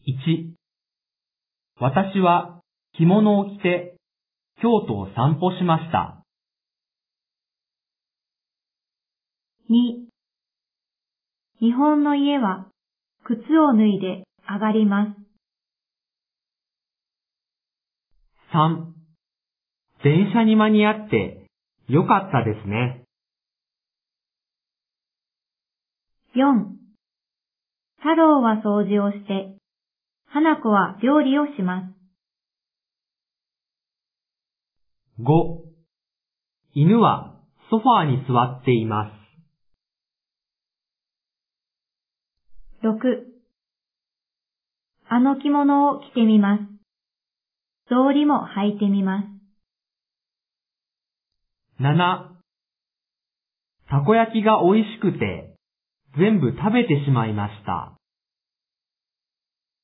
1、私は着物を着て京都を散歩しました。 2、日本の家は靴を脱いで上がります。 3、電車に間に合ってよかったですね。 4、太郎は掃除をして、花子は料理をします。 5、犬はソファーに座っています。 6、あの着物を着てみます。草履も履いてみます。 7、たこ焼きが美味しくて全部食べてしまいました。